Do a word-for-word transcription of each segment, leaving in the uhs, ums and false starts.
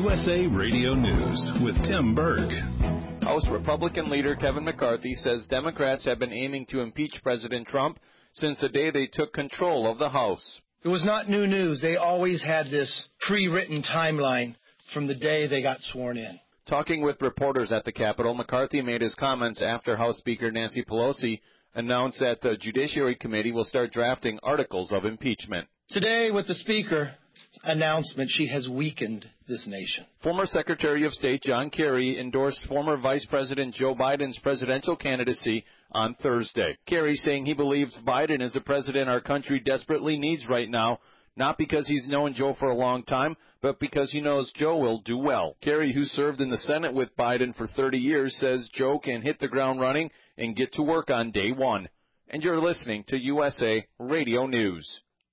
U S A Radio News with Tim Berg. House Republican leader Kevin McCarthy says Democrats have been aiming to impeach President Trump since the day they took control of the House. It was not new news. They always had this pre-written timeline from the day they got sworn in. Talking with reporters at the Capitol, McCarthy made his comments after House Speaker Nancy Pelosi announced that the Judiciary Committee will start drafting articles of impeachment. Today, with the Speaker's announcement, she has weakened this nation. Former Secretary of State John Kerry endorsed former Vice President Joe Biden's presidential candidacy on Thursday. Kerry saying he believes Biden is the president our country desperately needs right now, not because he's known Joe for a long time, but because he knows Joe will do well. Kerry, who served in the Senate with Biden for thirty years, says Joe can hit the ground running and get to work on day one. And you're listening to U S A Radio News.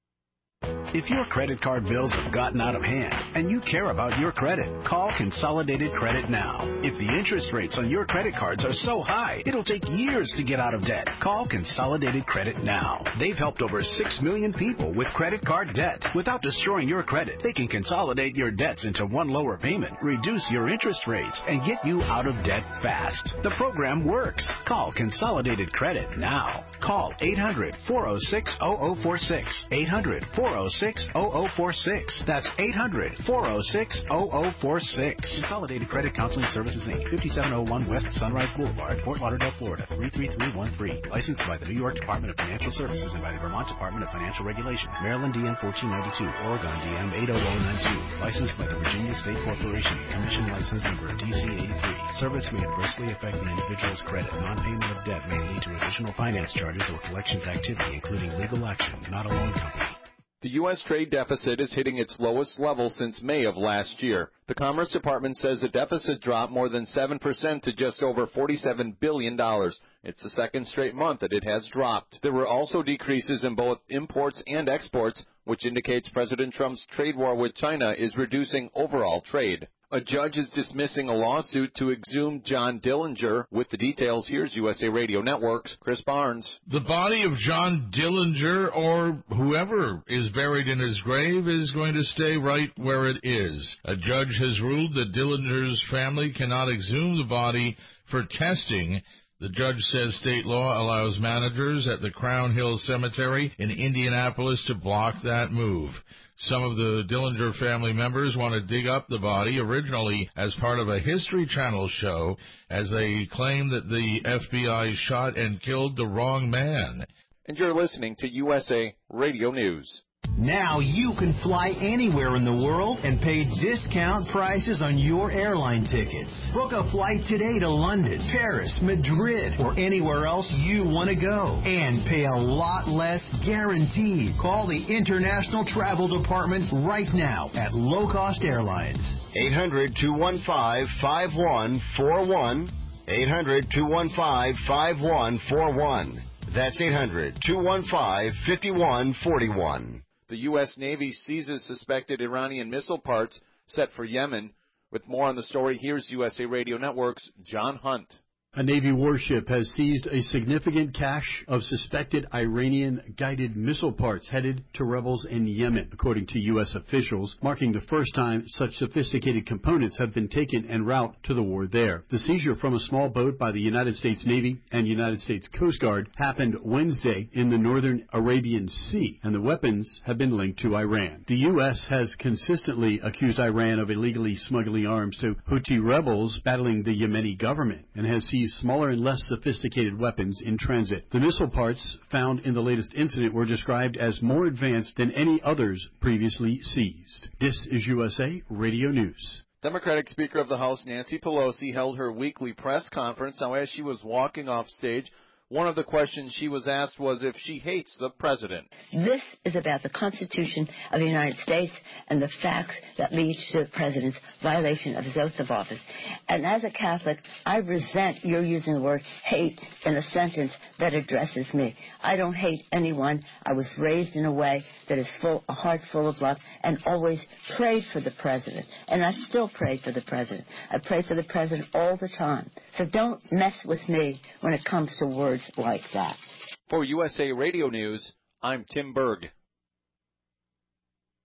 If your credit card bills have gotten out of hand and you care about your credit, call Consolidated Credit now. If the interest rates on your credit cards are so high, it'll take years to get out of debt. Call Consolidated Credit now. They've helped over six million people with credit card debt. Without destroying your credit, they can consolidate your debts into one lower payment, reduce your interest rates, and get you out of debt fast. The program works. Call Consolidated Credit now. Call eight hundred, four oh six, oh oh four six. eight hundred, four oh six, oh oh four six. That's eight hundred, four oh six, oh oh four six. Consolidated Credit Counseling Services, Incorporated, fifty-seven oh one West Sunrise Boulevard, Fort Lauderdale, Florida, three three three one three. Licensed by the New York Department of Financial Services and by the Vermont Department of Financial Regulation. Maryland D M fourteen ninety-two, Oregon D M eight oh oh nine two. Licensed by the Virginia State Corporation. Commission license number D C eighty-three. Service may adversely affect the individual's credit. Non-payment of debt may lead to additional finance charges or collections activity, including legal action, not a loan company. The U S trade deficit is hitting its lowest level since May of last year. The Commerce Department says the deficit dropped more than seven percent to just over forty-seven billion dollars. It's the second straight month that it has dropped. There were also decreases in both imports and exports, which indicates President Trump's trade war with China is reducing overall trade. A judge is dismissing a lawsuit to exhume John Dillinger. With the details, here's U S A Radio Network's Chris Barnes. The body of John Dillinger, or whoever is buried in his grave, is going to stay right where it is. A judge has ruled that Dillinger's family cannot exhume the body for testing. The judge says state law allows managers at the Crown Hill Cemetery in Indianapolis to block that move. Some of the Dillinger family members want to dig up the body, originally as part of a History Channel show, as they claim that the F B I shot and killed the wrong man. And you're listening to U S A Radio News. Now you can fly anywhere in the world and pay discount prices on your airline tickets. Book a flight today to London, Paris, Madrid, or anywhere else you want to go. And pay a lot less guaranteed. Call the International Travel Department right now at Low Cost Airlines. eight hundred, two one five, five one four one. eight hundred, two one five, five one four one. That's eight hundred, two one five, five one four one. The U S Navy seizes suspected Iranian missile parts set for Yemen. With more on the story, here's U S A Radio Network's John Hunt. A Navy warship has seized a significant cache of suspected Iranian-guided missile parts headed to rebels in Yemen, according to U S officials, marking the first time such sophisticated components have been taken en route to the war there. The seizure from a small boat by the United States Navy and United States Coast Guard happened Wednesday in the northern Arabian Sea, and the weapons have been linked to Iran. The U S has consistently accused Iran of illegally smuggling arms to Houthi rebels battling the Yemeni government, and has seized smaller and less sophisticated weapons in transit. The missile parts found in the latest incident were described as more advanced than any others previously seized. This is U S A Radio News. Democratic Speaker of the House Nancy Pelosi held her weekly press conference. Now, as she was walking off stage, one of the questions she was asked was if she hates the president. This is about the Constitution of the United States and the facts that lead to the president's violation of his oath of office. And as a Catholic, I resent your using the word hate in a sentence that addresses me. I don't hate anyone. I was raised in a way that is full, a heart full of love, and always prayed for the president. And I still pray for the president. I pray for the president all the time. So don't mess with me when it comes to words like that. For U S A Radio News, I'm Tim Berg.